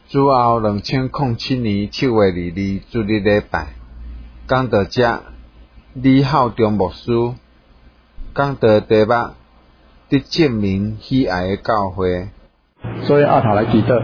主后2007年7月22主日礼拜，讲道者李孝忠牧师讲道题目得证明喜爱的教会。 所以阿头来祈祷，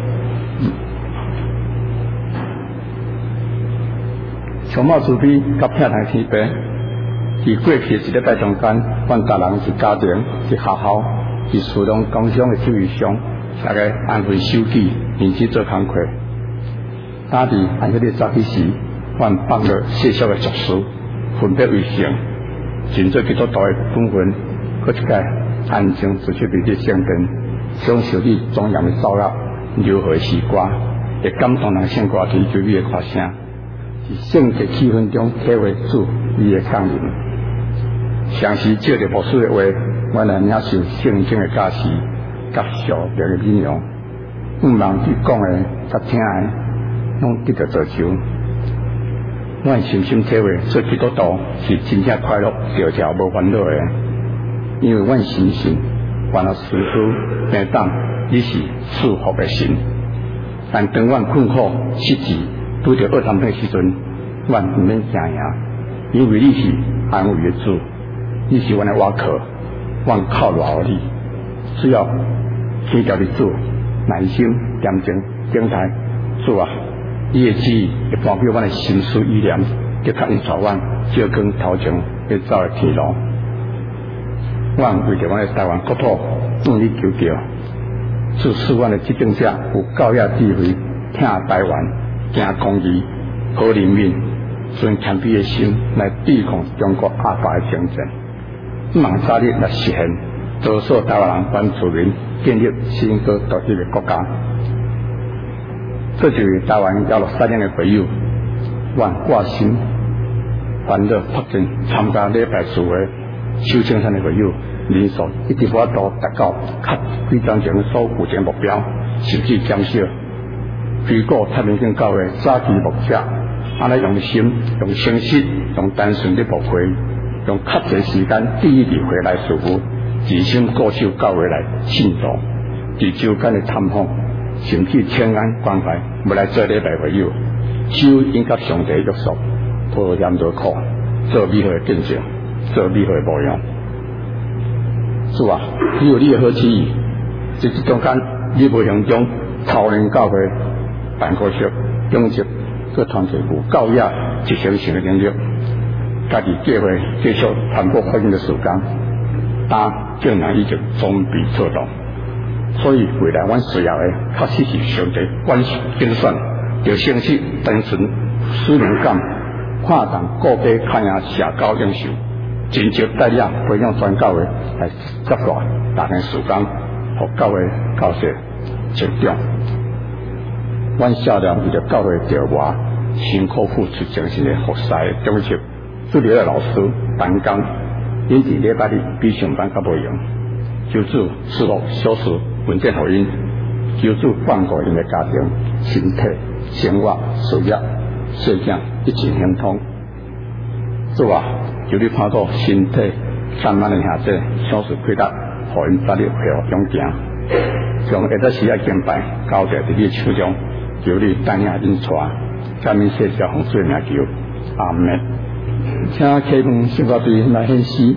充满慈悲甲疼爱天父。伫过去一礼拜中间，阮逐人一家庭、一学校、伫思量工商的周围上，大家安分守己，认真做工课。打伫按迄个早起时，阮放了细小的俗事，分别为圣，尽做基督徒的本分，搁一个安静自去面对圣殿，享受你庄严的奏乐、柔和的诗歌，会感动人圣歌祈求你的发声，伫圣洁气氛中体会主你的降临。常时借着牧师的话，阮来领受圣经的教示，甲属灵的美容，毋茫伊讲的甲听的，拢得到造就。阮深深体会，做基督徒是真正快乐、条条无烦恼的，因为阮深信，烦恼师傅每当你是赐福的神，但当阮困苦、失志、拄着恶谈的时阵，阮毋免惊讶，因为你是安慰的主。你是阮的瓦壳，阮靠牢你。只要听教你主，耐心、严静、等待。主啊，你的旨意会代表阮的心思意念，的确引导阮照光头前要走的天路。阮为着阮的台湾国土向你求救，主赐阮的执政者有教育智慧，听台湾，行公义，好人民，存谦卑的心来抵抗中国阿爸的政权。毋茫早日来实现，多数台湾人原住民建立新个独立的国家。这就是台湾摇6-3年的会友，阮挂心烦恼拍进参加礼拜聚会、修正山的会友，人数一直无法度达到较几年前所负定目标，甚至减少。回顾太平间教会早期牧者，安尼用心、用诚实、用单纯的牧会。用较侪时间第一次回来事务，全心固守教会来信徒，伫周间的探访，甚至请安关怀，要来做礼拜会友，手应甲上帝约束，拖延劳苦，做美好的见证，做美好的模样。主啊，你有你的好旨意，在这中间，你无形中操练教会办公室、养殖、各团体有教育执行性的能力。家己计划继续传播福音的时间，但竟然已经准备策动，所以未来阮需要的确实是上帝精选，就诚实、单纯、使命感，看重个别看下社交领袖，真正带领培养全教会来接待大家时间，互教会教学成长。阮少年为着教会着外，辛苦付出精神的服侍的忠诚。主流的老师办工，因伫礼拜日比上班较无用。求主赐福小事稳健福音，求主放过因的家庭、身体、生活、事业、细囝一切亨通。主啊，求你看顾身体散漫的兄弟，小事亏得，互因早日恢复勇行。将下早时啊敬拜交在伫你手中，求你带领因带，感恩谢谢奉主名求，阿门。请启动圣歌队来献诗。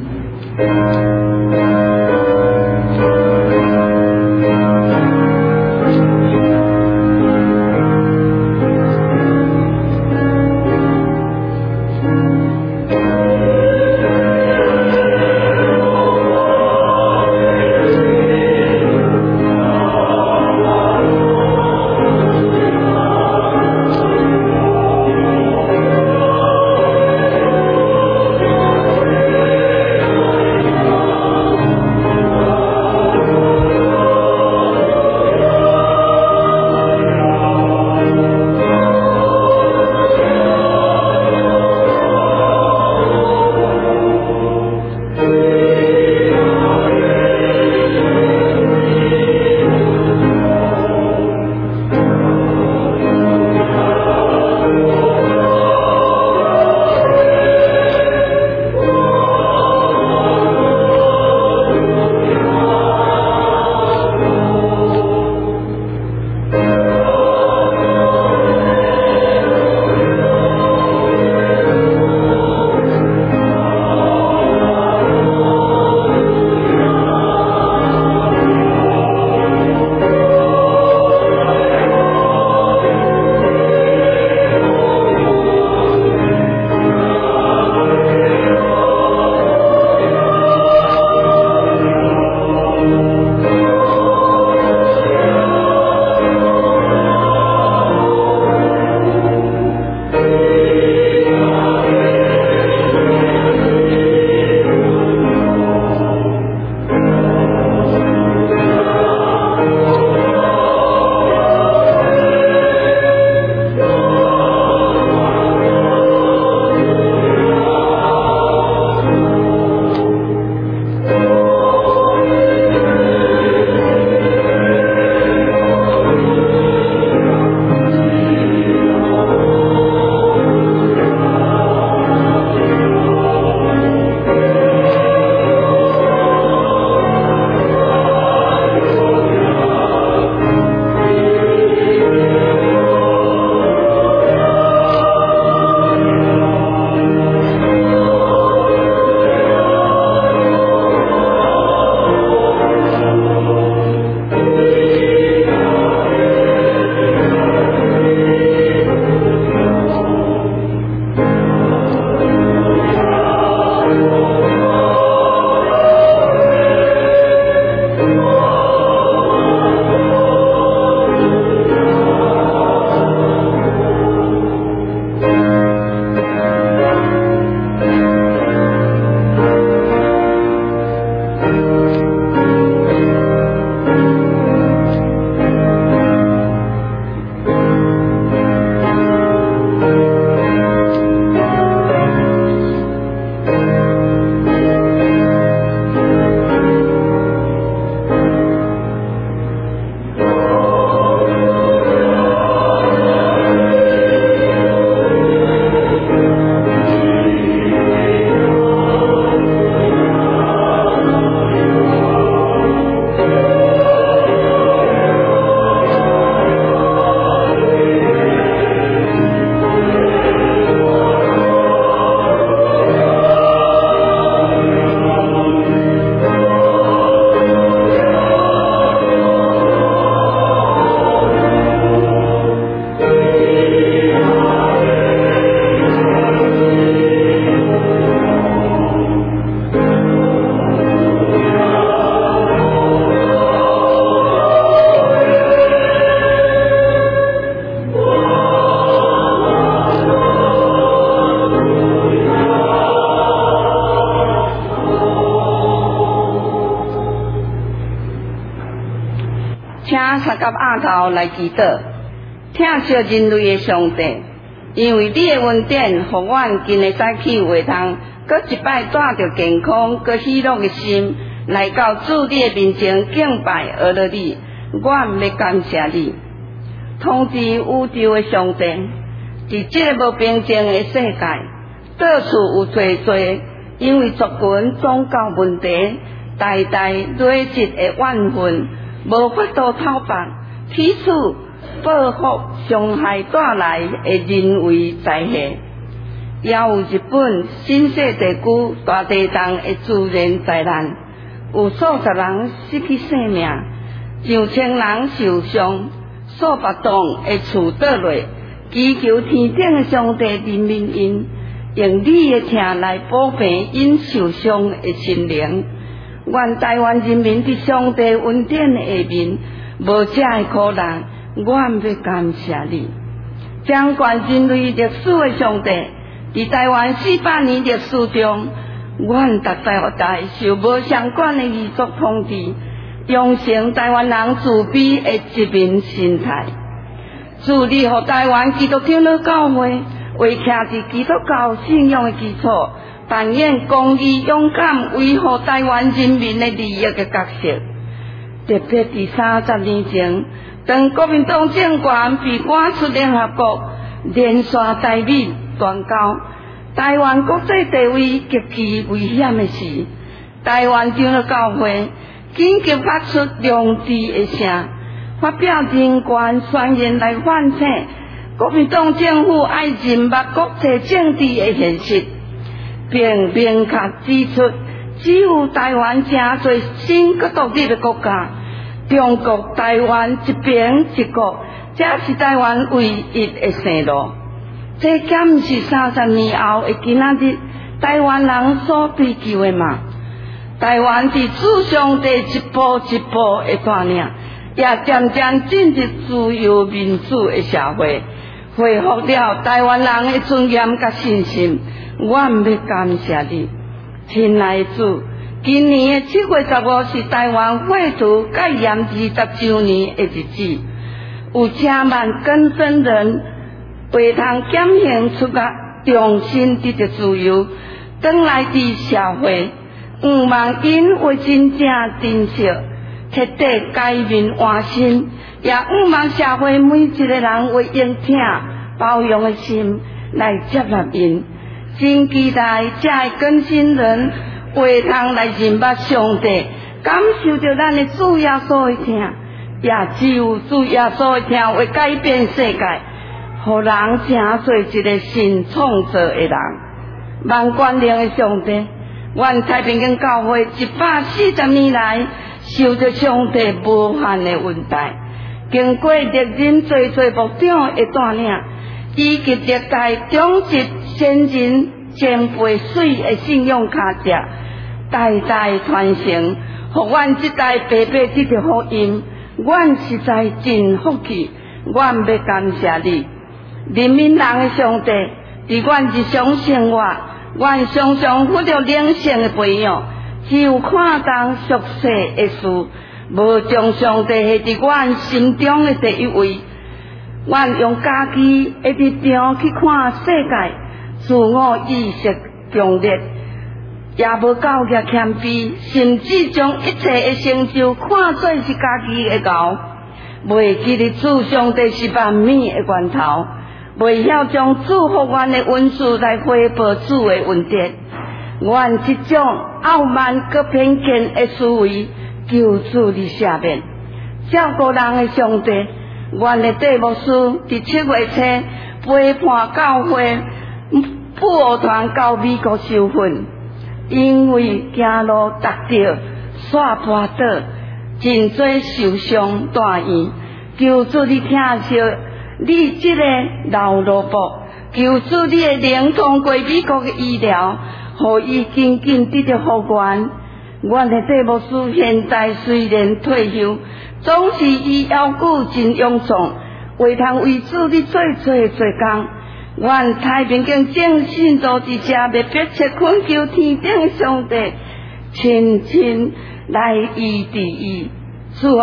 叩头来祈祷，疼惜人类的上帝，因为你的恩典，互阮今日早起话通，搁一摆带着健康、搁喜乐的心，来到主你的面前敬拜阿罗你，阮要感谢你。统治宇宙的上帝，伫这个无平静的世界，到处有罪罪，因为族群宗教问题，代代累积的怨恨，无法度讨白，起初报复伤害带来的人为灾害，也有日本新世地区大地震的自然灾难，有数十人失去性命，上千人受伤，数百栋的厝倒落，祈求天顶的上帝怜悯因，用你的疼来保平因受伤的心灵。愿台湾人民伫上帝恩典的下面，无这的苦难，阮要感谢你。掌管人类历史的上帝，伫台湾400年历史中，阮逐代代受无相关的异族统治，养成台湾人自卑的殖民心态。助力互台湾基督长老教会为徛伫基督教信仰的基础，扮演公义、勇敢维护台湾人民的利益的角色。特别伫30年前，当国民党政权被赶出联合国，连续台美断交，台湾国际地位极其危险的时，台湾长老教会紧急发出良知的声，发表人权宣言来反省国民党政府爱认目国际政治的现实，并明确指出，只有台湾正做新个独立的国家，中国台湾一边一国，才是台湾唯一的生路。这敢毋是30年后的今仔日，台湾人所追求的吗？台湾伫主上帝一步一步的带领，也渐渐进入自由民主的社会，恢复了台湾人的尊严甲信心。阮要感谢你，亲爱的主。今年的7月15是台湾废除戒严20周年的日子，有千万更生人为通减刑出狱，重新得到自由，转来伫社会。毋望因为真正珍惜，彻底改面换心，也毋望社会每一个人为应听包容的心来接纳因。真期待这个更新人会通来认捌上帝，感受到咱的主耶稣的疼，也只有主耶稣的疼会改变世界，互人成做一个新创造的人。万权能的上帝，阮太平间教会140年来受着上帝无限的恩待，经过历任最牧长的带领，以及历代忠直先人前辈水的信仰脚迹，代代传承，互阮这代爸爸得到福音。阮实在真福气，阮要感谢你，人民人的上帝。伫阮日常生活，阮常常忽略灵性的培养，只有看重俗世的事，无将上帝下伫阮心中的第一位。阮用家己的立场去看世界，自我意识强烈，也无够格谦卑，甚至将一切的成就看作是家己的骄，袂记得主上帝是万美的源头，袂晓将祝福阮的恩赐来回报主的恩典。阮这种傲慢佮偏见的思维，求主你赦免。照顾人的上帝，阮的戴牧师伫7月初陪伴教会布偶团到美国受训，因为行路踏着煞跌倒，真多受伤大院，求主你疼惜你这个老萝卜，求主你的灵通过美国的医疗，互伊紧紧得到复原。阮的戴牧师现在虽然退休，总是伊腰骨真勇壮，为通为主你做工。阮太平间正信徒之下，要迫切恳求天顶的上帝，亲来医治伊。主啊，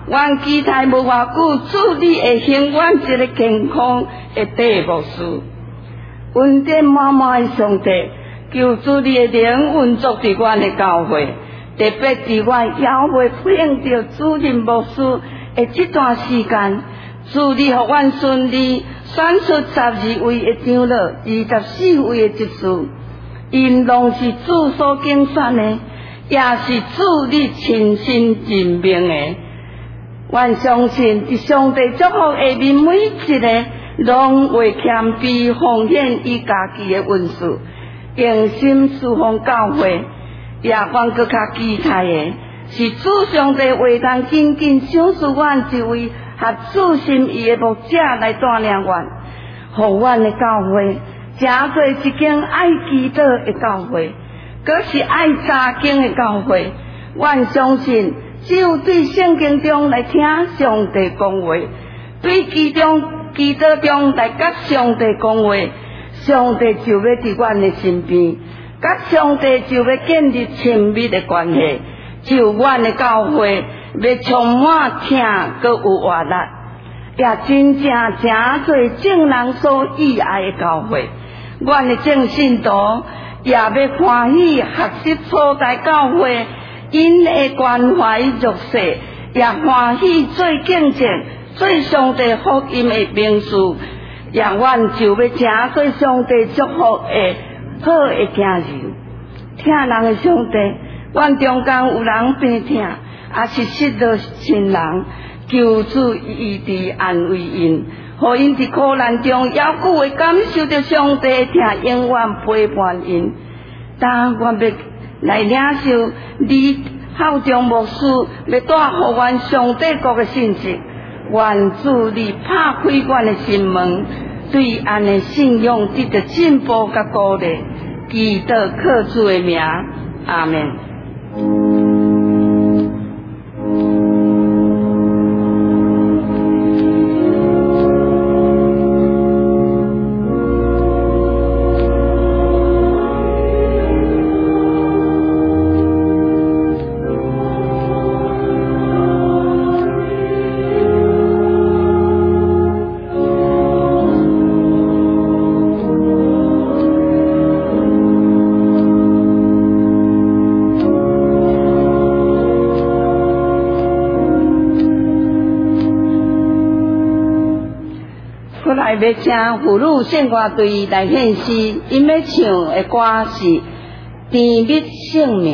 阮期待无偌久，主你会行阮一个健康的地牧师，恩典满满的上帝，求主你的灵运作伫阮的教会，特别伫阮还未配应着主任牧师的这段时间，主你互阮顺利选出12位的长老，24位的执事，因拢是主所拣选的，也是主你亲身任命的。阮相信，伫上帝祝福下面每一个，拢会谦卑奉献伊家己的恩赐，用心侍奉教会。也阮搁较期待的，是主上帝会当紧紧赏赐阮一位合主心意的牧者来带领阮，互阮的教会诚做一间爱祈祷的教会，搁是爱查经的教会。阮相信，只有对圣经中来听上帝讲话，对祈祷中来甲上帝讲话，上帝就要伫阮的身边，甲上帝就要建立亲密的关系，就阮的教会要充满听搁有活力，也真正诚做正人所喜爱的教会。阮的正信徒也要欢喜学习初代教会因的关怀弱势，也欢喜做见证，做上帝福音的名士，让阮就要诚做上帝祝福的好的行人。听人的上帝，阮中间有人病痛，也是失落亲人，求主医治安慰因，互因伫苦难中犹久会感受到上帝的疼，永远陪伴因。当阮要来领受你孝忠牧师要带互阮上帝国的信息，愿主你拍开阮的心门，对安的信仰得到进步甲鼓励。祈祷靠主的名，阿们。要请妇女献歌队来献诗，因要唱的歌是《甜蜜姓名》。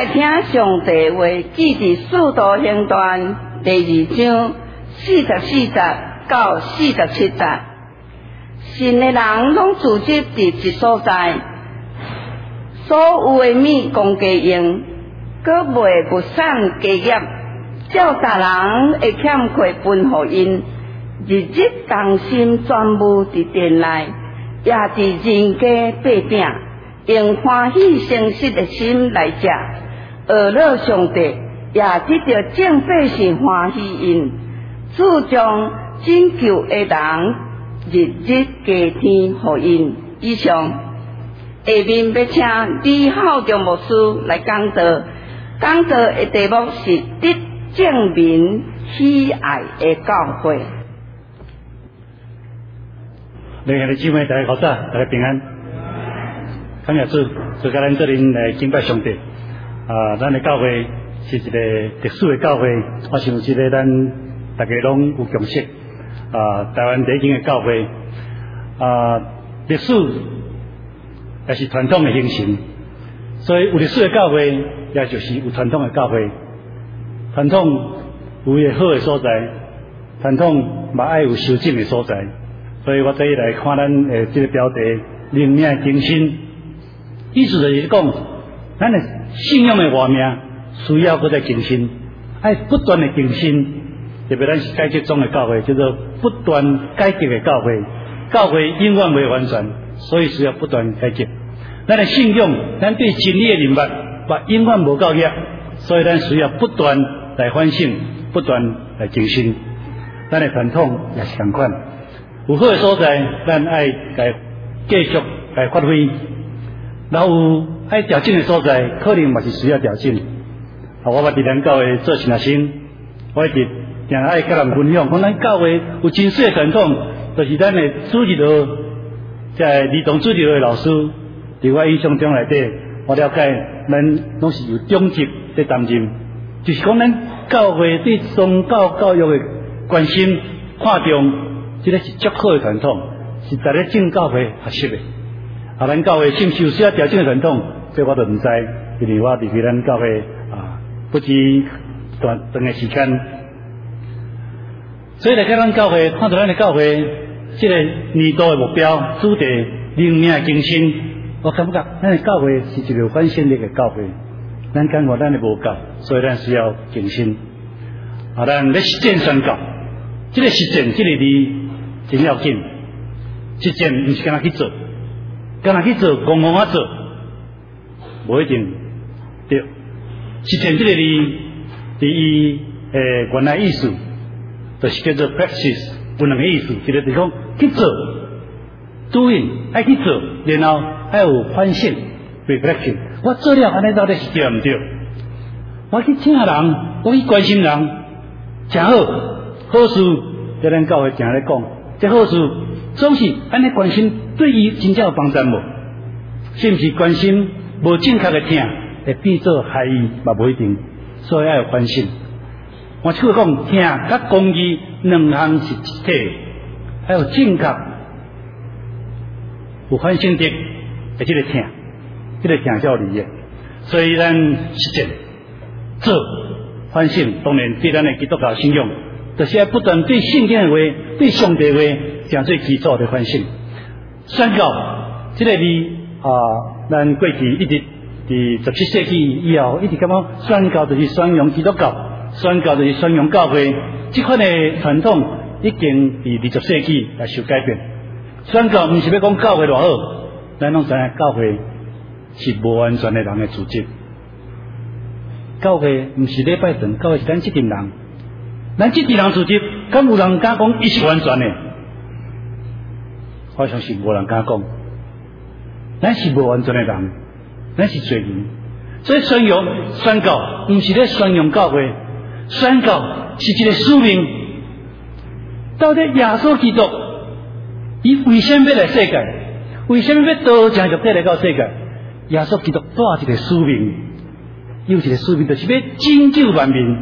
来听上帝话，记伫《使徒行传》第2章44节到47节。信的人拢聚集伫一所在，所有的物公家用，佮袂不散家业，照大人会欠亏分互因，日日同心专务伫殿内，也伫人家八饼，用欢喜诚实的心来食，学乐上帝，也得到正百姓欢喜因，主将拯救的人日日加添互因。以上下面要请李孝忠牧师来讲道，讲道的题目是得证明喜爱的教会。 亲爱的姊妹，大家好，大家平安。感谢主，就甲咱这里来敬拜上帝。咱的教会是一个特殊的教会，我想这个咱大家拢有共识。台湾第一间的教会，历史也是传统的形成，所以有历史的教会，也就是有传统的教会。传统有伊好的所在，传统嘛爱有修正的所在。所以我这里来看咱这个标题“灵命更新”，意思就是讲，咱的信仰的活命需要搁再更新，爱不断的更新。特别咱是改革中的教会，叫做不断改革的教会。教会永远未完全，所以需要不断改革。咱的信仰，咱对真理的明白，永远无够业，所以咱需要不断来反省，不断来更新。咱的传统也是同款，有好的所在，咱爱来继续来发挥；然后有爱调整的所在，可能嘛是需要调整。我捌伫咱教会做神学生，我一直定爱甲人分享，讲咱教会有真水的传统，就是咱的主日学，在儿童主日学的老师，伫我印象中内底，我了解咱拢是由中级在担任，就是讲咱教会对宗教教育的关心、看重，这个是足好的传统，是在咧正教会学习的。咱教会是毋是有需要调整的传统，这我都唔知，因为我离开咱教会不止长的时间。所以来看咱教会，看到咱的教会，这个年度的目标主题灵命更新，我感觉咱的教会是一个反省力的教会。咱感觉咱的无够，所以咱需要更新。咱要实践宣告，这个实践这个字真要紧。实践不是干那去做，干那去做，戆戆啊做，无一定对。实践这个字，第一原来意思。就是叫做 practice， 有两个意思，一个就是讲去做 ，doing 爱去做，然后还有反省 reflection。我做了安尼到底是对唔对？我去请人，我去关心人，真好，好事在咱教会常咧讲，这好事总是安尼关心，对伊真正有帮助无？是毋是关心无正确的听，会变做害伊嘛无一定，所以要有反省。我即个讲听甲公义两项是一体，还有正确有反省的，而这个听，这个听叫理的。所以咱实践做反省，当然对咱的基督教信仰，就是要不断对圣经的话、对上帝的话，成做基础的反省。宣告这个字咱过去一直伫17世纪以后，一直感觉宣告就是宣扬基督教。宣教就是宣扬教会，这款的传统已经伫20世纪来受改变。宣教唔是要讲教会偌好，咱拢知影教会是无完全的人的组织。教会唔是礼拜堂，教会是咱这群人，咱这群人组织，敢有人敢讲伊是完全的？我相信无人敢讲，咱是无完全的人，咱是罪人。所以宣教唔是咧宣扬教会。宣告是一个使命，到底耶稣基督，伊为什么要来世界？为什么要道成肉体来到世界？耶稣基督带一个使命，有一个使命，就是要拯救万民，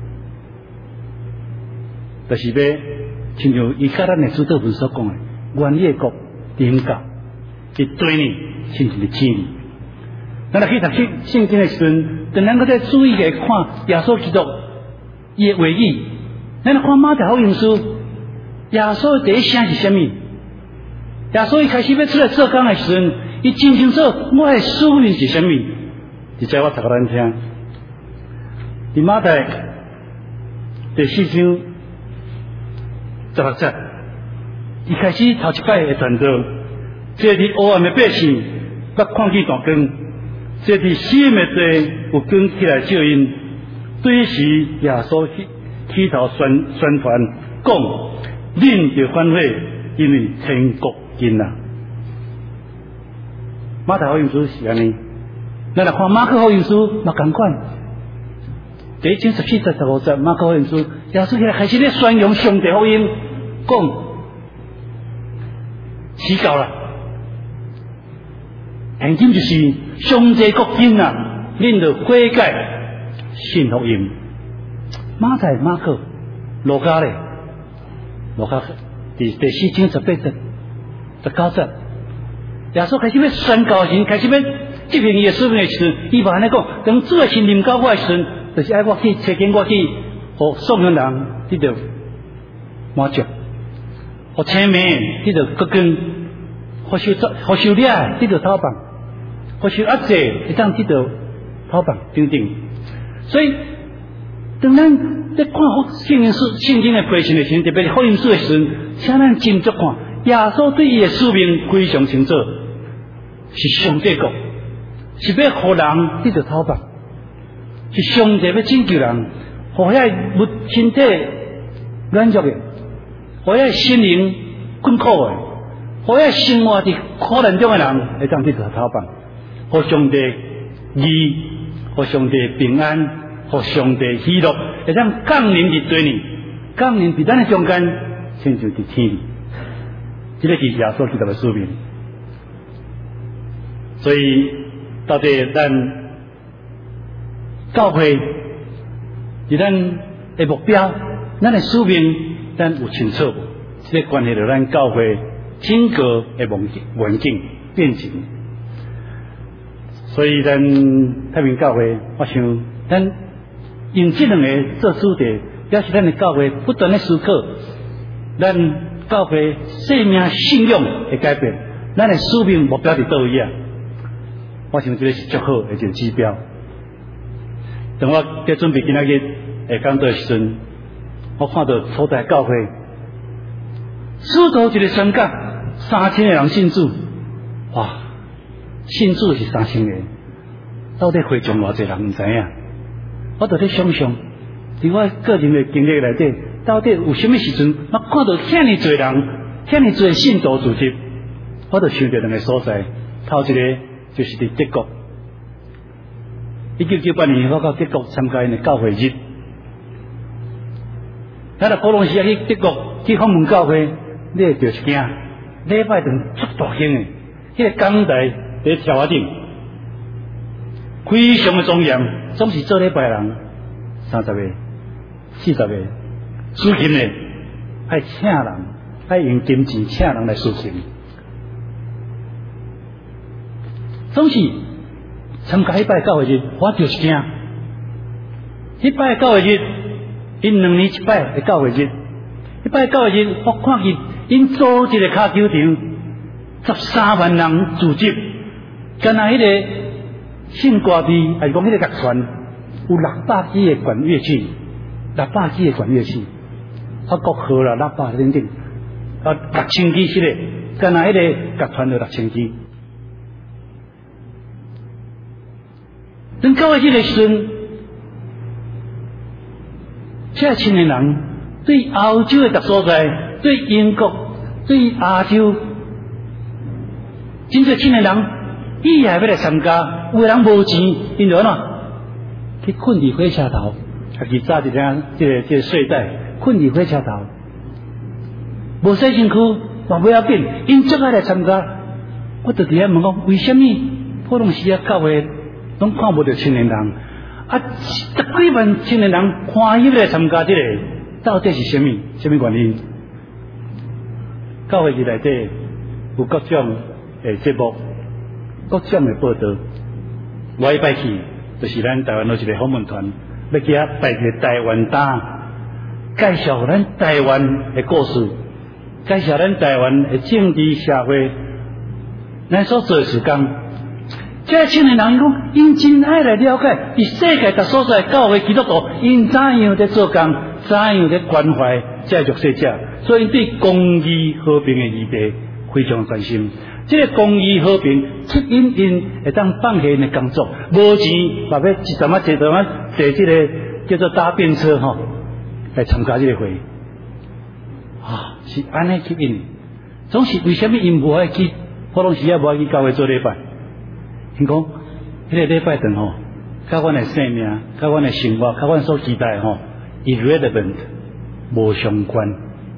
就是要亲像伊甲咱的主祷文所讲的，愿你的国临到，去对你亲像的天。咱来去读圣经的时阵， 当咱搁再注意来看耶稣基督伊的话语，咱来看马太福音书，耶稣第一声是啥物？耶稣一开始要出来做工的时阵，伊真清楚我的使命是啥物？而且我读给咱听，伫马太第4章16节，一开始头一摆会传道，这伫黑暗的百姓，甲看见大光；这伫死人的地，有光起来照因。对时耶稣起头宣传讲，恁着欢喜，因为天国近啦。马太福音书是安尼，咱来看马可福音书嘛同款。第1章14节15节，马可福音书耶稣起来开始咧宣扬上帝福音，讲时到啦，现今就是上帝国近啦，恁着悔改信福音。马太、马可、路加咧，路加第4章18节、19节，耶稣开始要宣告时，开始要执行伊的使命的时阵，伊嘛安尼讲：当主的圣灵到我的时阵，就是爱我去找见我去，互送养人得到满足，互青面得到各根，互受掠得到讨饭，互受压制会当得到讨饭等等。所以，当咱在看圣经的背信的时候，特别是福音书的时候，请咱斟酌看，耶稣对伊的使命非常清楚，是上帝国，是要互人得到讨饭，是上帝要拯救人，互遐无身体软弱的，互遐心灵困苦的，互遐生活伫苦难中的人会当得到讨饭，互上帝义，互上帝平安，互上帝喜乐，会当降临伫地呢，降临伫咱的中间，亲像伫天里。这个是耶稣基督的使命。所以，到底咱教会伫咱的目标，咱的使命，咱有清楚无？这个关系到咱教会整个的环境变情。所以，咱太平教会，我想咱用这两个做主题，表示咱的教会不断的思考，咱教会生命信仰的改变，咱的使命目标伫倒位啊？我想这个是足好的一个指标。当我在准备今仔日下讲道的时阵，我看到初代教会，使徒一个宣讲，3000个人信主，哇！信主是3000个，到底会众偌济人唔知影？我就在想象，伫我个人的经历内底，到底有什么时阵，我看到遐尼侪人，遐尼侪信徒组织，我就想到两个所在。头一个就是伫德国，1998年我到德国参加因的教会日，咱在普隆西亚去德国去访问教会，你会着一惊，礼拜堂足大型的，迄个讲台在条仔顶，非常的庄严，总是做礼拜人30个、40个，事情呢爱请人，爱用金钱请人来事情。总是参加迄摆教会日，我就是惊。迄摆教会日，因2年一摆的教会日，迄摆教会日，我看见因组一个卡球场，13万人聚集，干那迄个圣歌队，还是讲迄个乐团，有600支的管乐器，600支的管乐器，国号啦，600等等，6000支是咧，干那迄个乐团就6000支。等教会这个时阵，这青年人对欧洲的各所在，对英国、对亚洲，真侪青年人伊也要来参加。有的人无钱，因就安去困伫火车头，家己扎一张这个睡袋，困伫火车头，无洗身躯，嘛不要紧，因足爱来参加。我就伫遐问讲，为什么普通时啊教会？拢看无到青年人，10几万青年人欢喜来参加这个，到底是什么原因？教会内底有各种的节目，各种的报道，我一摆去， 就是咱台湾有一个访问团，要去遐带一个台湾单，介绍咱台湾的故事，介绍咱台湾的政治社会，咱所做的事工。这青年人伊讲，因真爱来了解，伫世界各所在教会基督徒，因怎样在做工，怎样在关怀这弱势者，所以对公义和平的议题非常关心。这个公益和平，促引因会当放下因的工作，无钱，嘛要一站坐这个叫做搭便车吼，来参加这个会，是安尼吸引。总是为什么因无爱去，普通时也无爱去教会做礼拜？因讲，迄个礼拜堂吼，甲阮的生命、甲阮的生活、甲阮所期待吼 ，irrelevant 无相关。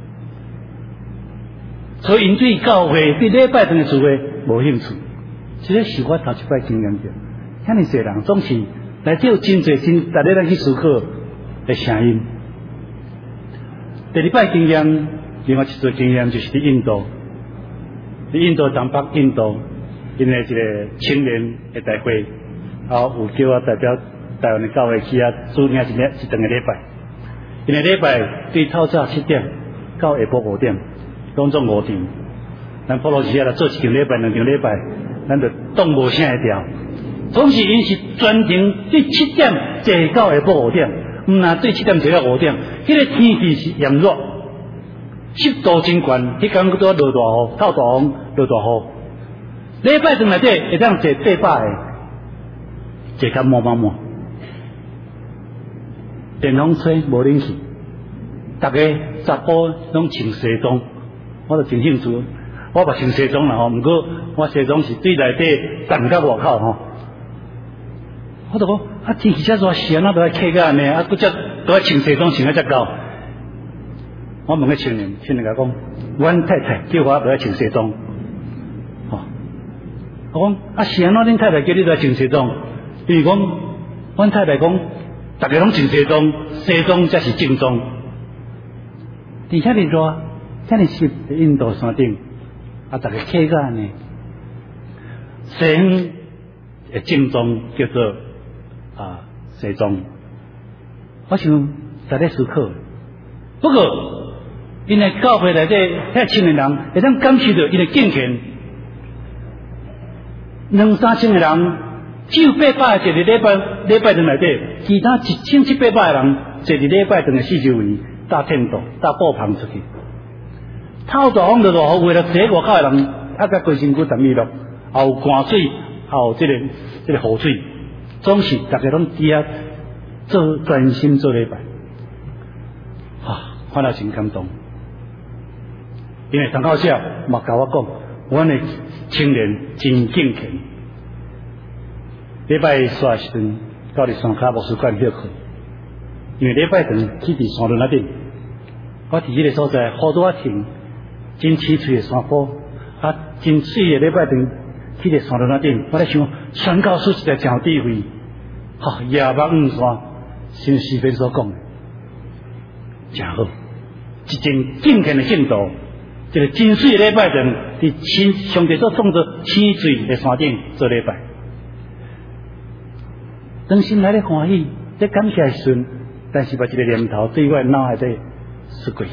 所以因对教会对礼拜堂的事会无兴趣，这个是我头一摆经验着。遐尼侪人总是来这有真侪真，大家咱去思考的声音。第二摆经验，另外一组经验就是伫印度，伫印度东北印度，因为一个青年的大会，有叫我代表台湾的教会去主领一顿个礼拜。因为礼拜对透早7点到下晡5点。拢做5场，咱普罗西亚来做一场礼拜、2场礼拜，咱就当无啥会调。总是因是专程对7点坐到下晡5点，毋若对7点坐到5点。迄个天气是炎热，湿度真悬，迄天佫都落大雨、透大风、落大雨。礼拜堂内底会当坐800个，坐较满。电风吹无冷气，逐个查甫拢穿西装。我就真兴趣，我嘛穿西装啦吼，毋过我西装是对内底挡到外口吼。我就讲，天气遮热，是安怎都要客到安尼，佫则都要穿西装穿啊遮高。我问个青年甲讲，阮太太叫我都要穿西装，我讲是安怎恁太太叫你都要穿西装？因为讲，阮太太讲，大家拢穿西装，西装才是正装。伫遐尼热。遐尼湿，印度山顶，逐个客到安尼，西方的正装叫做西装。我想在咧思考，不过因为教会内底遐青年人会当感受到因的敬虔，200-300个人，只有800个坐伫礼拜堂内底，其他1700-800个人坐伫礼拜堂的四周围，搭天道、搭布棚出去。透大风落大雨，为了坐外口的人，甲规身躯淋雨落，也有汗水，也有这个雨水，总是大家拢伫遐做专心做礼拜，看了真感动。因为陈教授嘛甲我讲，阮的青年真敬虔。礼拜煞时阵到伫山骹牧师馆休课，因为礼拜堂起伫山峦顶，我伫迄个所在雨拄啊停。真凄翠的山坡，真水的礼拜堂，去伫山峦顶，我咧想，宣教师实在真有智慧，夜幕暗山，像诗篇所讲的，真好，一种敬虔的信徒，一个真水的礼拜堂，伫上帝所创造青水的山顶做礼拜，当心内咧欢喜，咧感谢神，但是把一个念头对我脑海底驶过去。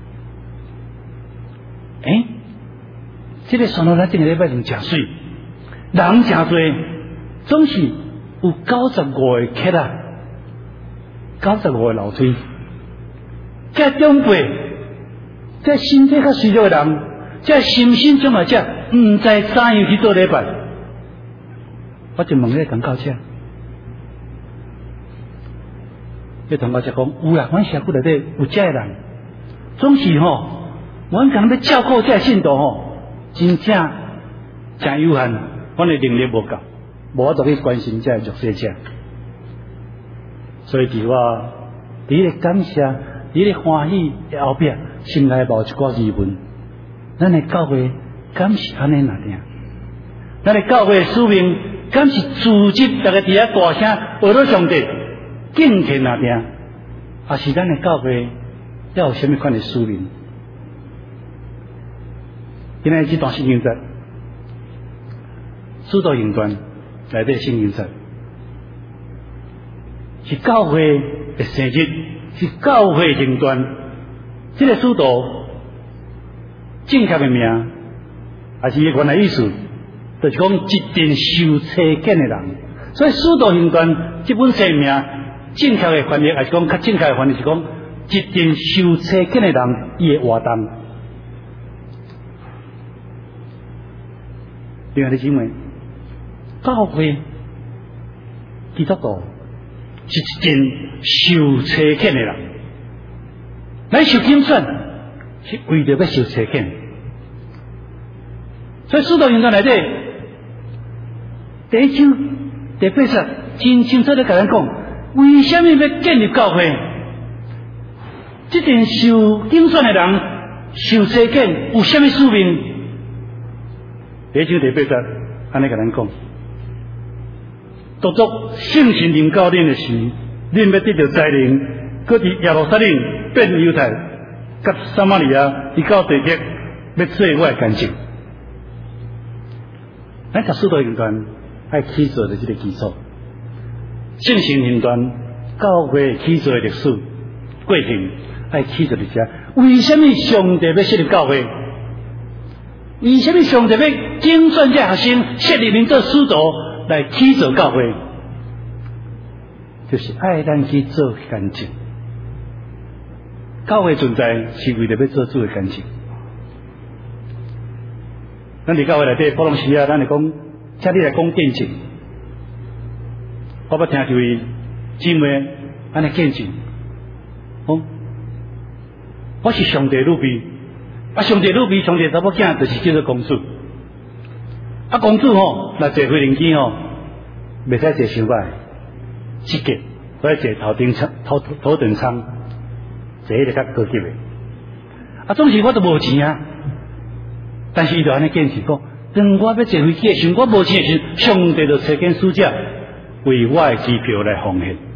这个山峦顶个礼拜堂真水，人真多，总是有95个客啊，95个楼梯。这长辈，这身体较虚弱的人，这心心中的这唔知怎样去做礼拜。我就问那个同教者，那同教者讲有啦，阮社区内底有这个人，总是阮讲要照顾这个信徒真正真有限，阮的能力无够，无法度去关心这个弱势者。所以伫我伫咧感谢、伫咧欢喜的后壁，心内冒一寡疑问：咱的教会敢是安尼哪样？咱的教会的使命敢是组织大家伫遐大声学到上帝敬虔哪样？还是咱的教会要有什么款的使命？今仔这段圣经节，使徒行传内底圣经节， 是教会的生日，是教会的形状。这个使徒正确的名，还是原来意思，就是讲一定受差遣的人。所以使徒行传这本圣名正确的翻译，还是讲较正确的翻译是讲一定受差遣的人，伊的活动。另外的姊妹，教会基督徒是一定受差遣的人。咱受拣选是为着要受差遣，所以使徒行传内底第一章第8节真清楚地甲咱讲，为什么要建立教会？这定受拣选的人受差遣有什么使命？第一章第8节安尼甲咱讲，独作圣神临到恁的时，恁要得到灾灵，搁伫耶路撒冷、变犹太、甲撒玛利亚，直到地极，要做我的干净。咱读使徒行传爱起做的这个基础，圣神行传教会起做的历史过程爱起做伫遮。为什么上帝要设立教会？为什么上帝要拣选这学生设立名做使徒来起做教会？就是爱咱去做干净。教会存在是为了要做主的干净。咱伫教会内底，普通时啊，咱来讲，请你来讲见证。我要听一位姊妹安尼见证，我是上帝女婢，上帝女婢，上帝查某囝就是叫做公主。公主若坐飞行机袂使坐伤歹，7格，所以坐头等舱。坐迄个较高级的，总是我都无钱啊。但是伊就安尼坚持讲，当我要坐飞机的时候，我无钱的时候，上帝就差遣使者为我的机票来奉献。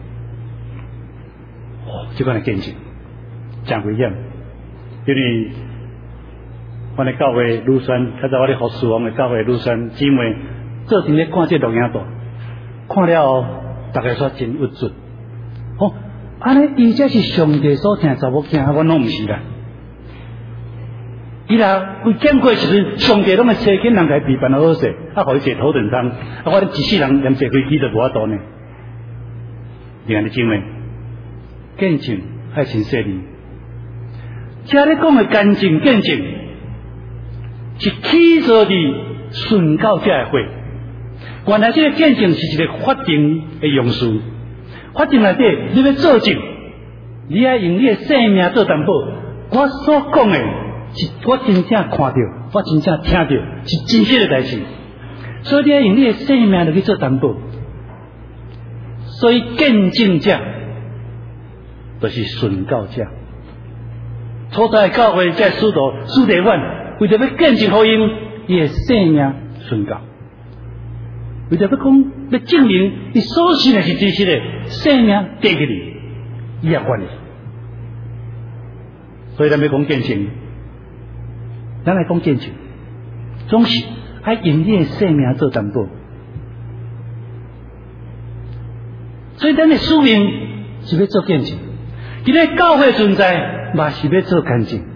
这款的坚持真危险，因为我的教会女宣，较早我咧服侍王的教会女宣姊妹，做阵咧看这录影带，看了后，大家说真郁准。安尼，伊这是上帝所听查某囝，我拢毋是啦。伊若为见过时阵，上帝拢会差遣人来陪伴好势，互伊坐头等舱，我一世人连坐飞机都无法度呢。另外的姊妹，见证爱真细腻。遮咧讲的干净见证，是起坐伫顺教者的会。原来这个见证是一个法定的用词。法定内底，你要做证，你要用你的性命做担保。我所讲的是我真正看到，我真正听到，是真实的代志。所以你要用你的性命来去做担保。所以见证者就是顺教者。初代教会在使徒司提反为着要见证福音，伊的性命顺教。为着要讲，要证明伊所信的是真实的，性命跌起嚟，伊也愿意。所以咱要讲见证，咱来讲见证，总是爱用你的性命做担保。所以咱的使命是要做见证，今日教会存在，嘛是要做干净。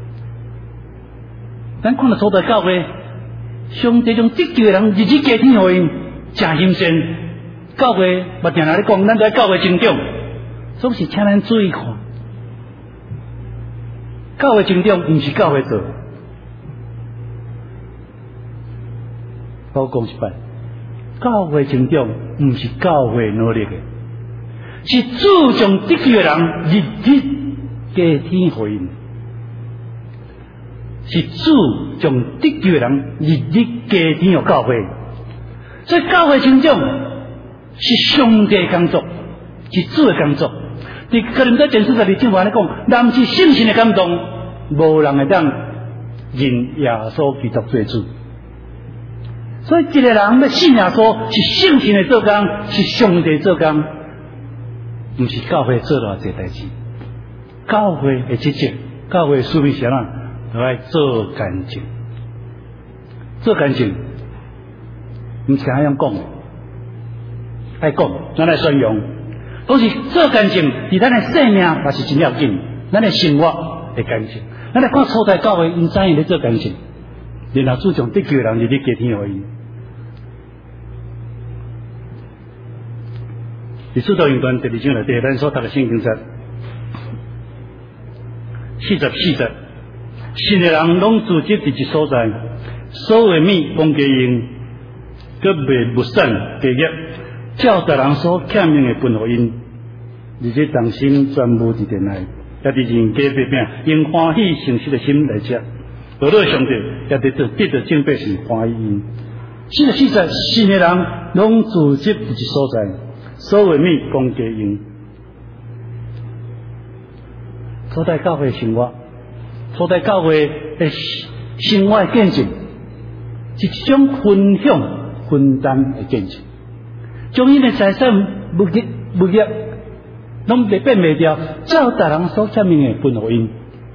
咱看到初代教会，上帝将得救的人日日加添互因。真欣赏，教会嘛定来咧讲，咱在教会成长，总是请咱注意看。教会成长毋是教会做，我讲一摆，教会成长毋是教会努力的，是主将得救的人日日加添互因，是主将得救的人日日加添互教会。所以教会成长是上帝的工作，是主的工作。伫哥林多前书12章话咧讲，若毋是圣神的感动，无人会当认耶稣基督做主。所以一个人要信耶稣，是圣神的做工，是上帝做工，毋是教会做偌济代志。教会的职责，教会的使命是啥？就爱做干净，做干净。毋是咁样讲，爱讲，咱来宣扬。 都是做感情，伫咱的生命也是真要紧，咱的生活的感情。咱来看初代教会，因知影咧做感情，然后注重得救的人就咧加添互因。伫使徒行传第2章内底，咱所读的圣经说，44节，信的人拢组织伫一所在，所有米公家用，佮袂不散地业，照逐人所欠命的分互因，而且同心全部伫殿内，也伫人家白饼，用欢喜诚实的心来食。俄勒上帝也得到敬拜神欢喜因。44节，信的人拢组织伫一所在。所有米公家用，初代教会生活，初代教会的生活见证，是一种分享、分担的见证。将因的财产物业，拢袂变袂掉，照大人所欠命的分互因。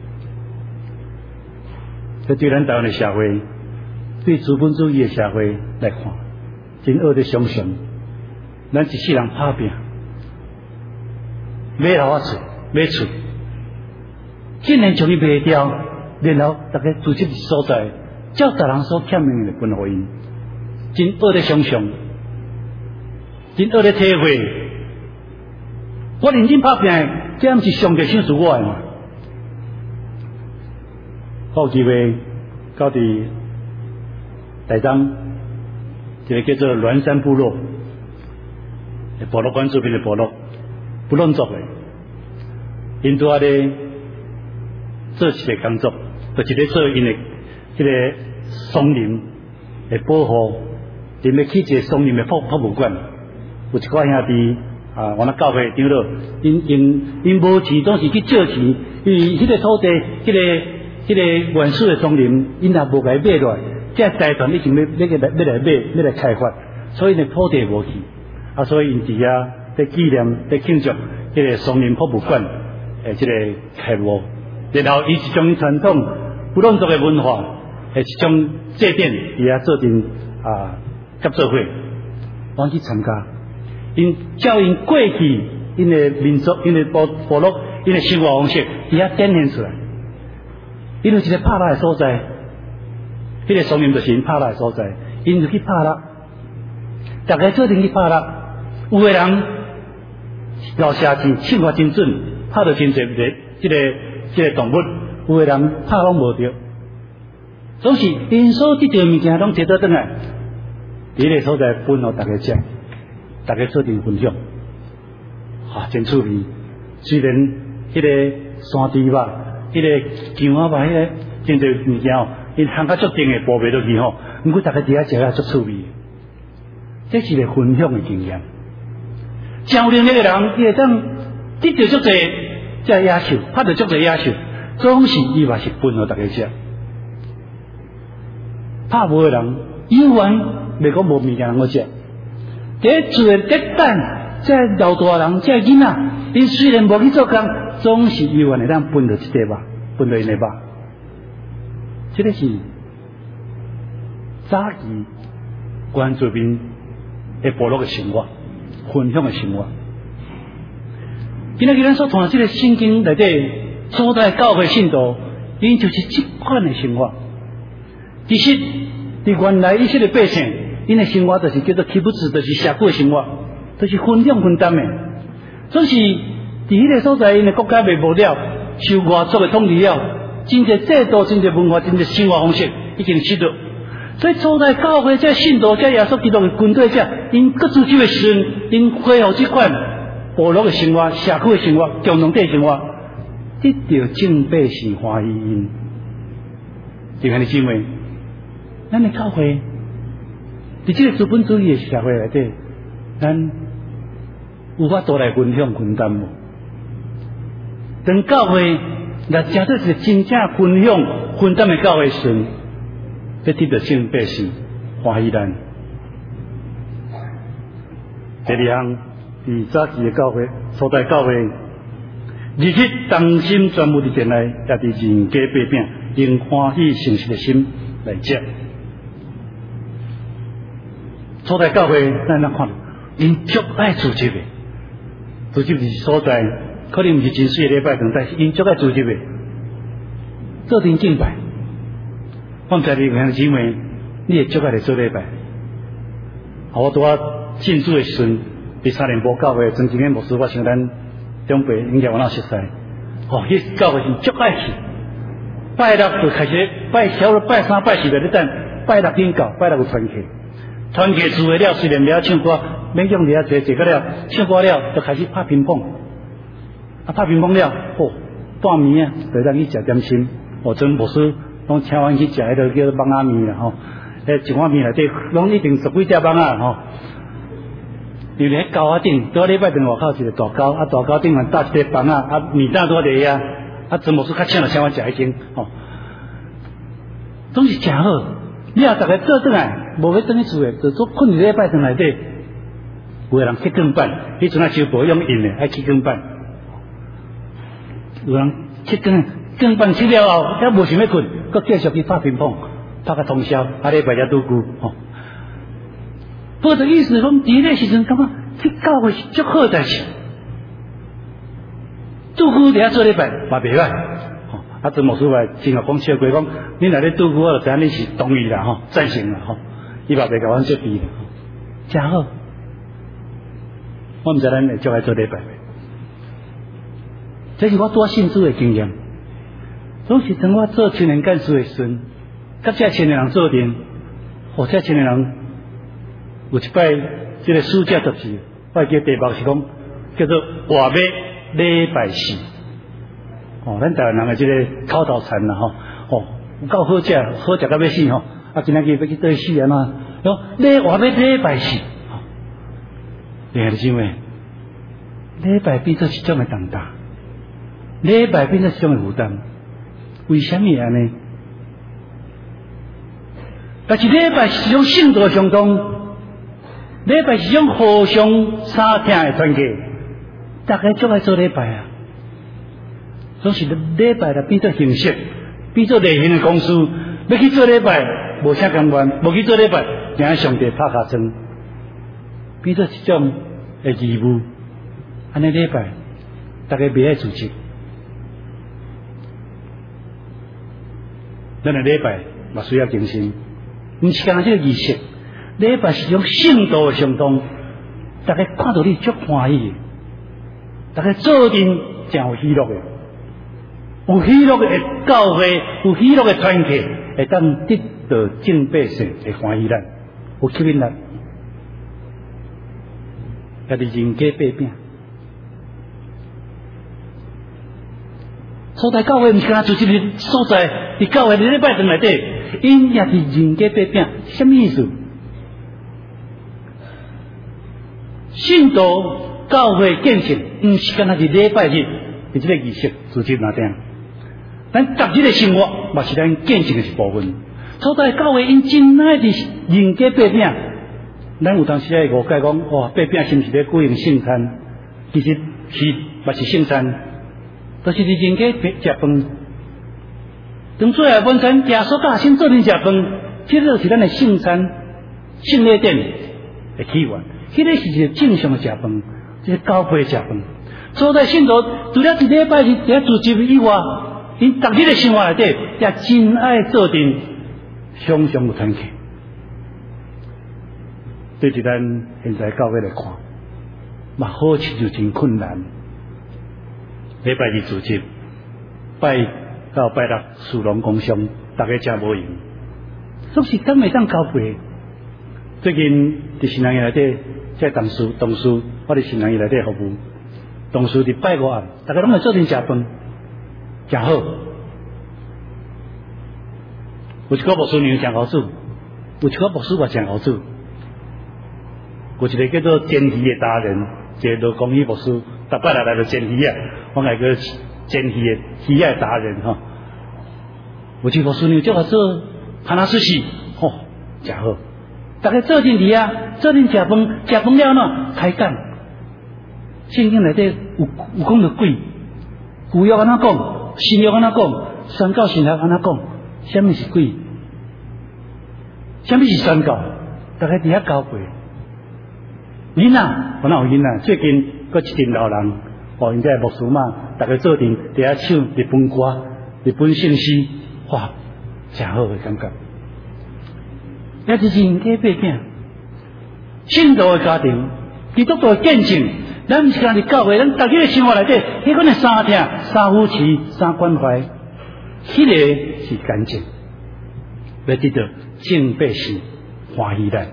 这对咱台湾的社会，对资本主义的社会来看，真恶的想象。咱一世人打拼，买楼厝，买厝，竟然将伊卖掉，然后大家组织所在，照大人所欠命的分互因，真恶的想象，真恶的体会。我认真打拼的，这毋是上帝赏赐我的嘛？我有机会到伫台东一个叫做鸾山部落。部落关这边的部落，不论族的，因拄仔咧做一个工作，就是咧做因的这个松林的保护，因要起一个松林的博物馆。有一寡兄弟啊，我那教会长老，因无钱，总是去借钱，伊迄个土地，迄个原始的松林，因也无甲伊买落来，这财团已经要来买来开发，所以呢土地无去。啊，所以因伫遐在纪念、在庆祝这个松林博物馆这个开幕，然后伊是将传统不论族的文化一种祭典伫遐做阵合作会，我去参加，因照因过去因的民族、因的部落、因的生活方式伫遐展现出来。因有一个拍蜡的所在，迄个松林就是因拍蜡的所在，因就去拍蜡，大家做阵去拍蜡。有的人老社钱庆法真准，拍到真侪这个动物；有的人拍拢无着，总是因所得到物件拢摕倒转来，伫个所在分互大家食，大家做阵分享，真趣味。虽然迄个山猪肉、迄个姜仔肉、迄个真侪物件因烘较足甜的，剥袂落去毋过大家伫遐食啊足趣味。这是个分享的经验。教练那个人，伊会当得到足侪这野兽，拍到足侪野兽，总是伊嘛是分互大家食。拍无的人，永远袂讲无物件通食。这自然得等，这老大人，这囡仔，因虽然无去做工，总是永远会当分到一块肉，分到因的肉。这个是早期关注边的部落的生活。分享的生活，今仔日咱所谈这个圣经内底初代教会信徒，因就是这款的生活。其实，伫原来以色列百姓，因的生活就是叫做基督徒，就是社会生活，就是分享分担的。总是伫迄个所在，因的国家袂无了，受外族的统治了，真侪制度、真侪文化、真侪生活方式已经失落。所以初代教会这信徒、这耶稣基督的军队，因各自这个时，因恢复这款部落的生活、社会的生活、共同体生活，得到敬拜神欢喜因。弟兄姊妹，咱的教会伫这个资本主义的社会内底，咱有法度来分享分担无？当教会若真做一个真正分享分担的教会时，要得到敬拜神欢喜咱。第二项，伫早期的教会、初代教会，而且同心全部伫殿内，也伫人家白饼，用欢喜诚实的心来食。初代教会，咱看，因足爱组织的， 组织的所在，可能毋是真水的礼拜堂，但是因足爱组织的，做阵敬拜。我毋知你兄姊妹，你会足爱来做礼拜。我拄仔信主的时阵，伫3年埔教会曾经的牧师，我想咱长辈应该有哪熟悉。迄教会是足爱去，拜六就开始拜，超了拜3、拜4就咧等，拜六紧到，拜六有团契。团契聚会了，虽然了唱歌，勉强了坐到了，唱歌了就开始拍乒乓。拍乒乓了，半暝啊，就当去食点心。阵牧师拢请阮去食迄个叫网仔面啦，一碗面内底拢一定10几只网仔因为迄高仔顶，拄礼拜堂外口一个大高，大高顶上搭一个网仔，面搭多伫啊，陈牧师较请来请我食迄间，总是诚好。你若逐个做转来，无要转去厝诶，就做困伫礼拜堂内底。有个人去更板，迄阵手无用印诶，爱去更板。有人去更板去了后，还无想要困，佮继续去拍乒乓，拍到通宵，礼拜才拄久不的意思讲，伫迄个时阵感觉去教会是足好代志，拄久伫遐做礼拜嘛袂歹。陈牧师话真学讲笑过讲，你若咧拄久，我就知影你是同意啦赞成啦伊嘛袂甲阮作弊啦真好。我毋知咱会足爱做礼拜，这是我拄信主的经验。总是当我做青年干事的时阵，甲这青年人做阵，这青年人有一摆，这个暑假14，我记题目是讲叫做活马礼拜4。咱台湾人的这个口头禅啦有够好食，好食到要死今仔日要去倒死安怎？活马礼拜4。弟兄姊妹，礼拜变做一种的重担，礼拜变做一种的负担。为什么安尼？但是礼拜是一种圣道相通，礼拜是一种互相相听的团契，大家足爱做礼拜啊。总是礼拜就变做形式，变做例行的公事。要去做礼拜，无啥甘愿；无去做礼拜，惊上帝拍下针，变做一种的义务。安尼礼拜，大家袂爱组织。咱的礼拜嘛需要精神，毋是讲这个仪式。礼拜是一种圣道的相通，大家看到你足欢喜的，大家做阵真有喜乐的。有喜乐的教会，有喜乐的团契，会当得到正百姓会欢喜咱，有吸引力。家己人家百饼，所在教会毋是干就是你所在，伫教会伫礼拜堂内底，因也是人家百饼，什么意思？信道教会建设，毋是干那是礼拜日，是这个仪式组织那点。咱逐日的生活嘛是咱见证的一部分。所在教会因真爱的人家百饼，咱有当时会误解讲，百饼是毋是咧供应圣餐？其实是嘛是圣餐，都是伫人家食饭。当最后晚餐，耶稣教先做人食饭，这个是咱的圣餐、圣礼典的起源。迄个是一个正常的食饭，这是教会的食饭。所在信徒除了伫礼拜日伫组织以外，因逐日的生活内底，也真爱做阵相有团契。对住咱现在教会来看，嘛好似就真困难。礼拜日组织，拜到拜六属龙公商，大家真无用。总是敢会当交配。最近伫新人院内底，即同事，我伫新人院内底服务，同事伫拜五暗，大家拢会做阵食饭。真好，有一个牧师娘真好做，有一个牧师也真好做，有一个叫做煎鱼的达人，一个罗公益牧师，逐摆来就煎鱼啊，我来个煎鱼的鱼的达人有一个牧师娘叫我做哈拿寿司，真好，大家做阵鱼啊，做阵食饭，食饭了喏，开讲，圣经内底有讲到鬼，旧约安怎讲？新约安怎讲？宣教神学安怎讲？什么是鬼？什么是宣教？大家伫遐交过。囡仔，我哪有囡仔？最近搁一群老人，因这牧师嘛，大家做阵伫遐唱日本歌、日本圣诗，哇，真好诶感觉。也就是人家背景，信徒诶家庭，基督徒诶见证，咱毋是干伫教会，咱大家诶生活内底，迄款诶三听、三夫妻、三关怀，迄个是感情，要得到正百姓欢喜咱。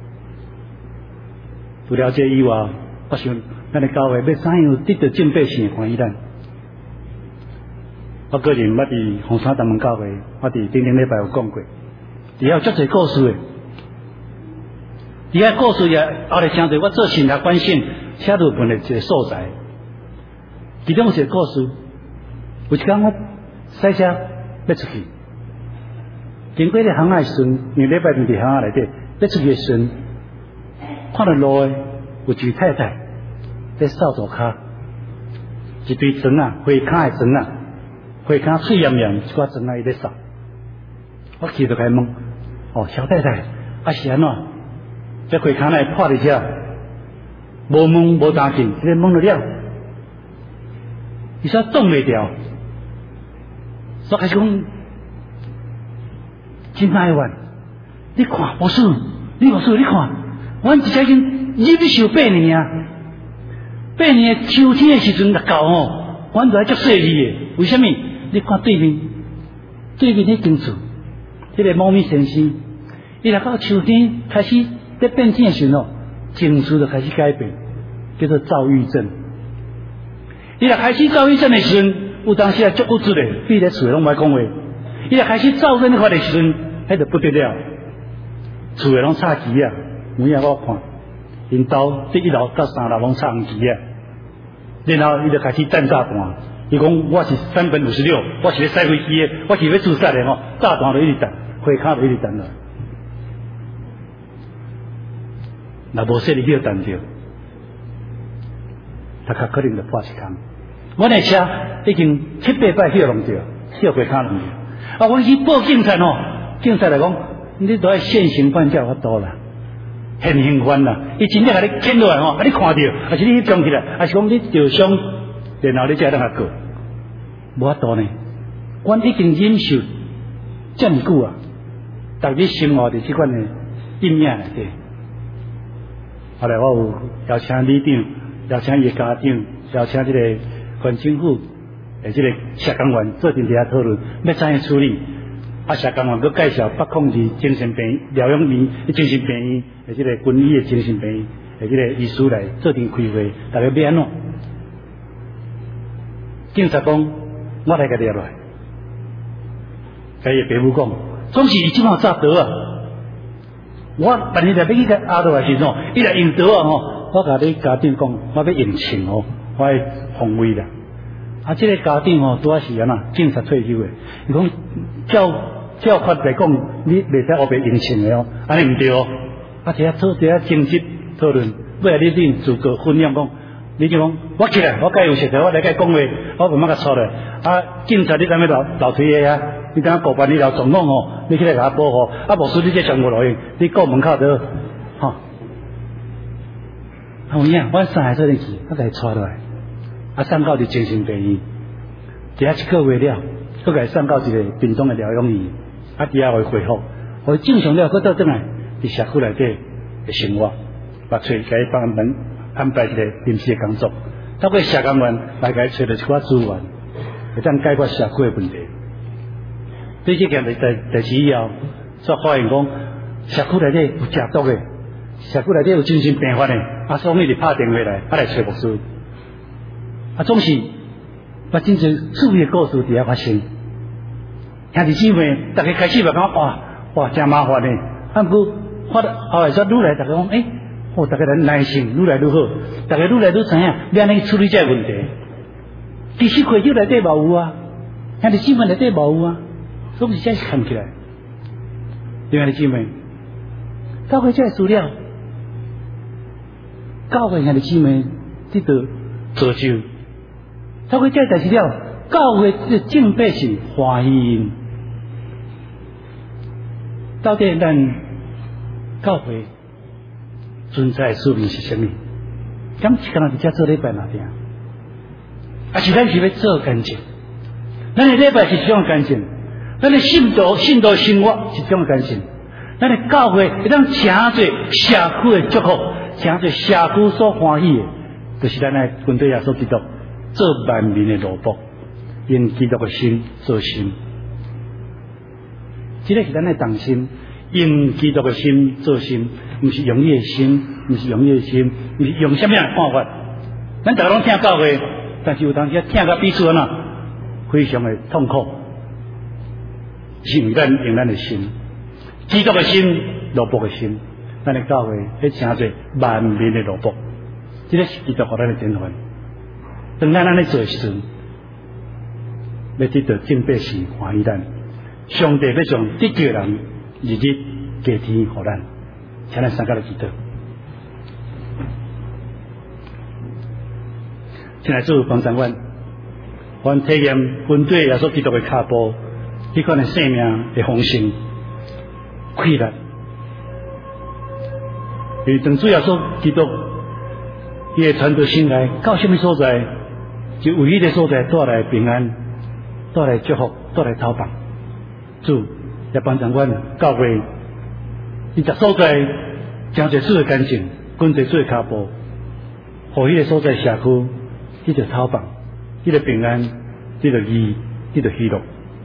除了这以外，我想咱诶教会要怎样得到正百姓欢喜咱？我个人捌伫红山大门教会，我伫顶礼拜有讲过，底下有足侪故事诶。底下故事也后来相对我做信学关心写入本的一个素材，其中有一个故事，有一天我驶车要出去，经过咧巷仔时阵，因为礼拜日伫巷仔内底要出去时阵，看到路诶有一位太太在扫帚骹，一堆砖啊，花骹诶砖啊，花骹脆炎炎，一寡砖啊伊咧扫。我去就甲伊问，小太太，是安怎？这花骹内破伫遮，无问无答紧，直接问了了，伊说挡袂掉，所以开始讲真哀怨。你看，牧师，你看，阮一家经入去受8年啊，8年的秋天的时阵就到阮就爱足细腻的。为什么？你看对面迄间厝，迄个猫咪先生，伊若到秋天开始在变天的时候，情绪就开始改变，叫做躁郁症。伊若开始躁郁症的时阵，有当时也足无助的，闭在厝内拢唔爱讲话。伊若开始躁症发的时阵，迄就不得了，厝内拢插旗啊，门啊我看，因兜这1楼到3楼拢插旗啊。然后伊就开始战炸弹，伊讲我是3分56，我是咧驶飞机的，我是要自杀的炸弹就一直弹，花骹就一直弹落。若无说你叫弹着，他可能就破一空。我的车已经7、8摆叫弄着，叫花骹弄着。我去报警察警察来讲，你都要现行犯才有法度啦，现行犯啦。伊真正甲你牵落来你看到，还是你撞起来，还是讲你受伤，然后你才当下告，无法度呢。阮已经忍受这么久啊，逐日生活伫这款的阴影内底。后来我有邀请里长，邀请伊的家长，邀请这个县政府的这个社工员做阵伫遐讨论，要怎样处理。社工员佮介绍北控制精神病疗养院、精神病院的这个军医的精神病院的这个医师来做阵开会，大家要安怎？警察讲，我来甲你落来，甲伊爸母讲，总是伊即马炸刀啊！我万一来要去甲压落来时阵，伊来用刀啊我甲你家长讲，我要用枪我要防卫啦。这个家长拄仔是安那，警察退休的，伊讲照法来讲，你袂使后边用枪的安尼毋对伫遐争执讨论，尾来你恁自个分享讲，你就讲我起来，我该有实在，我来甲讲话，我慢慢甲错来。警察你踮咧楼梯的啊，你踮国办你老总统你起来甲我保护，无输你这全部路用，你告门口倒有影，我3个做阵去，我甲伊带落来，送到伫精神病院，伫遐1个月了，佮甲伊送到一个平中的疗养院，伫遐会恢复，互伊正常了，佮倒转来伫社区内底的生活，甲伊帮忙安排一个临时的工作，透过社工员来甲伊找到一寡资源，会当解决社区的问题。对这件代志以后，才发现讲社区内底有食毒的，社区内底有精神病患的，所以就拍电话来，来找牧师。总是把真侪趣味的故事伫遐发生。兄弟姊妹，大家开始嘛讲哇，真麻烦呢。不过后来说愈来大家讲，大家的耐性愈来愈好，大家愈来愈知影要安尼处理这个问题。其实会友内底嘛有啊，兄弟姊妹内底嘛有啊，总是真是看起来。兄弟姊妹，教会这个资料，教会兄弟姊妹得到造就。透过这代志了，教会的正百姓欢喜因。到底咱教会存在的使命是什么？ 敢是干那伫遮做礼拜哪点？啊，是咱是要做干净。咱的礼拜是一种干净，咱的信徒生活是一种干净。咱的教会会当诚侪社区的祝福，诚侪社区所欢喜的，就是咱来跟对耶稣基督做万民的奴仆，用基督的心做心。这个是咱的重心，用基督的心做心，不是用你的心，不是用你的心，不是用什么样的方法。咱大家拢听教会，但是有当时听到彼此啊，非常的痛苦，是因为咱用咱的心。基督的心，奴仆的心，咱的教会迄诚侪万民的奴仆，这个是基督给咱的典范。当咱咧做的时阵，要得到正百姓欢喜咱，上帝要将得救的人日日加添予咱，请咱参加来祈祷。请来主帮助阮，阮体验跟对耶稣基督的脚步，迄款的生命的丰盛。快乐，因为当主耶稣基督，伊会传到心来，到什么所在，就为迄个所在带来平安，带来祝福，带来讨帮。主也帮助阮教会，伊逐所在诚侪主的干净，跟侪主的脚步，互迄个所在社区，迄个讨帮，迄个平安，迄个义，迄个喜乐。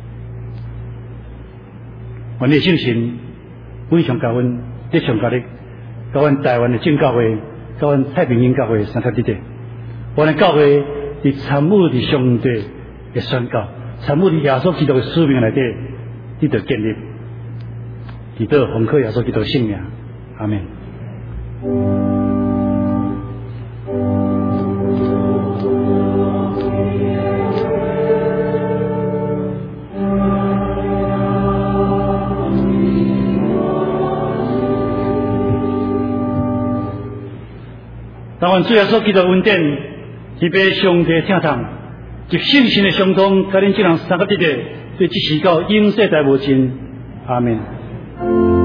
阮的信心。非常教阮日常教力，教阮台湾的正教会，教阮太平洋教会三塔地地。阮的教会伫参悟伫上帝的宣告，参悟伫耶稣基督的使命内底，得到建立，祈祷奉靠耶稣基督的圣名，阿门。当阮主耶稣基督恩典，是被上帝听从，就信心的相通，甲恁这人三个弟弟，对即时到永世代无尽，阿门。